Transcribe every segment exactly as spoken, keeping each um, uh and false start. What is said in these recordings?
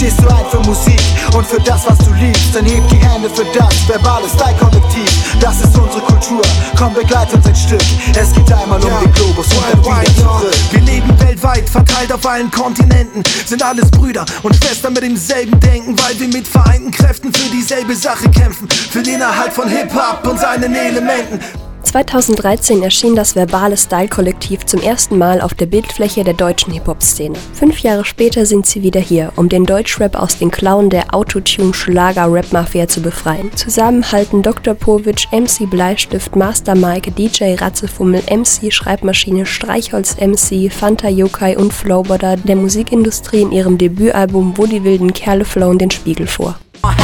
stehst du ein für Musik und für das, was du liebst, dann heb die Hände für das verbale Style-Kollektiv. Das ist unsere Kultur, komm, begleit uns ein Stück. Es geht einmal um den Globus und dann wieder zurück. Wir leben weltweit, verteilt auf allen Kontinenten, sind alles Brüder und Schwestern mit demselben Denken, weil wir mit vereinten Kräften für dieselbe Sache kämpfen, für den Erhalt von Hip-Hop und seinen Elementen. zweitausenddreizehn erschien das verbale Style-Kollektiv zum ersten Mal auf der Bildfläche der deutschen Hip-Hop-Szene. Fünf Jahre später sind sie wieder hier, um den Deutschrap aus den Klauen der Autotune-Schlager-Rap-Mafia zu befreien. Zusammen halten Doktor Powitsch, M C Bleistift, Master Mike, D J Ratzefummel, M C Schreibmaschine, Streichholz M C, Fanta Yokai und Flowboda der Musikindustrie in ihrem Debütalbum Wo die wilden Kerle flown den Spiegel vor.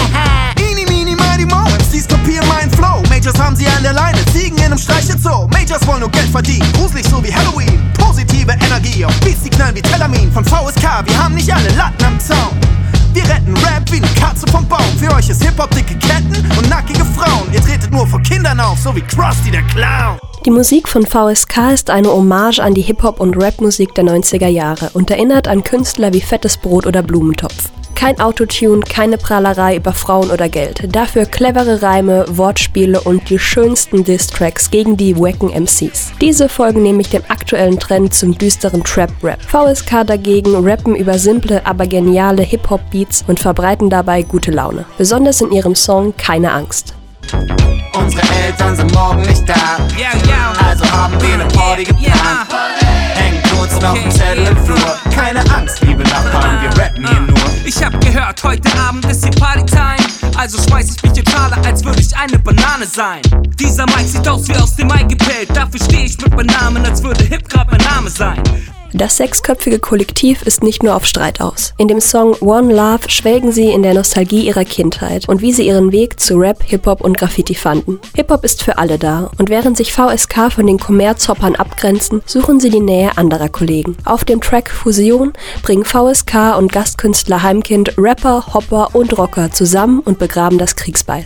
M Cs kopieren meinen Flow, Majors haben sie an der Leine, Ziegen in einem Streichelzoo. Majors wollen nur Geld verdienen, gruselig so wie Halloween. Positive Energie auf Beats, die knallen wie Telamin. Von V S K, wir haben nicht alle Latten am Zaun. Wir retten Rap wie eine Katze vom Baum. Für euch ist Hip-Hop dicke Ketten und nackige Frauen. Ihr tretet nur vor Kindern auf, so wie Krusty der Clown. Die Musik von V S K ist eine Hommage an die Hip-Hop- und Rap-Musik der neunziger Jahre und erinnert an Künstler wie Fettes Brot oder Blumentopf. Kein Autotune, keine Prahlerei über Frauen oder Geld. Dafür clevere Reime, Wortspiele und die schönsten Diss-Tracks gegen die wacken M Cs. Diese folgen nämlich dem aktuellen Trend zum düsteren Trap-Rap. V S K dagegen rappen über simple, aber geniale Hip-Hop-Beats und verbreiten dabei gute Laune. Besonders in ihrem Song Keine Angst. Unsere Eltern sind morgen nicht da, also haben wir eine Party geplant. Hängen kurz noch ein Zettel im Flur. Keine Angst, liebe Nachbarn, wir rappen hier nur. Ich hab gehört, heute Abend ist hier Partytime. Also schmeiß ich mich in Schale, als würde ich eine Banane sein. Dieser Mike sieht aus wie aus dem Ei gepellt. Dafür steh ich mit meinem Namen, als würde Hip grad mein Name sein. Das sechsköpfige Kollektiv ist nicht nur auf Streit aus. In dem Song One Love schwelgen sie in der Nostalgie ihrer Kindheit und wie sie ihren Weg zu Rap, Hip-Hop und Graffiti fanden. Hip-Hop ist für alle da und während sich V S K von den Kommerzhoppern abgrenzen, suchen sie die Nähe anderer Kollegen. Auf dem Track Fusion bringen V S K und Gastkünstler Heimkind Rapper, Hopper und Rocker zusammen und begraben das Kriegsbeil.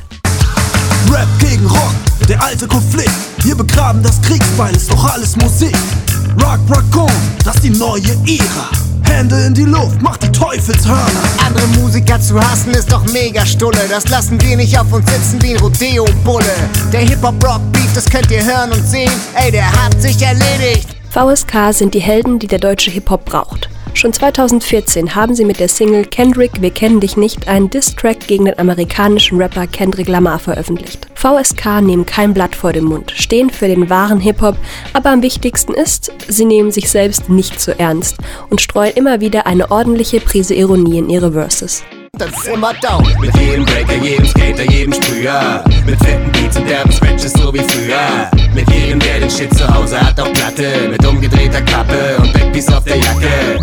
Rap gegen Rock, der alte Konflikt. Wir begraben das Kriegsbeil, ist doch alles Musik. Rock, Rock, das ist die neue Ära. Hände in die Luft, mach die Teufelshörner. Andere Musiker zu hassen ist doch mega Stulle. Das lassen wir nicht auf uns sitzen wie ein Rodeo-Bulle. Der Hip-Hop-Rock-Beef, das könnt ihr hören und sehen. Ey, der hat sich erledigt. V S K sind die Helden, die der deutsche Hip-Hop braucht. Schon zweitausendvierzehn haben sie mit der Single Kendrick, wir kennen dich nicht einen Diss-Track gegen den amerikanischen Rapper Kendrick Lamar veröffentlicht. V S K nehmen kein Blatt vor den Mund, stehen für den wahren Hip-Hop, aber am wichtigsten ist, sie nehmen sich selbst nicht so ernst und streuen immer wieder eine ordentliche Prise Ironie in ihre Verses. Das ist immer down. Mit jedem Breaker, jedem Skater, jedem Sprüher. Mit fetten Beats und derben Scratches so wie früher. Mit jedem, der den Shit zu Hause hat, auch Platte. Mit umgedrehter Kappe und Backpiece auf der Jacke.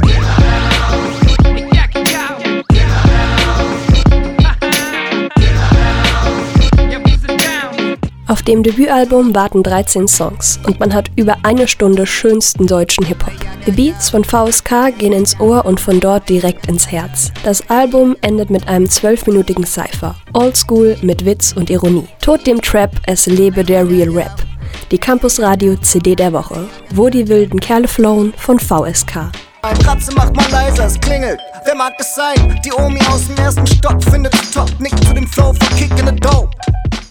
Auf dem Debütalbum warten dreizehn Songs und man hat über eine Stunde schönsten deutschen Hip-Hop. Die Beats von V S K gehen ins Ohr und von dort direkt ins Herz. Das Album endet mit einem zwölfminütigen Cypher. Oldschool mit Witz und Ironie. Tod dem Trap, es lebe der Real Rap. Die Campus Radio C D der Woche. Wo die wilden Kerle flown von V S K. Ein Ratze macht mal leiser, es klingelt. Wer mag es sein? Die Omi aus dem ersten Stock findet es top. Nickt zu dem Flow von Kick in the Dope.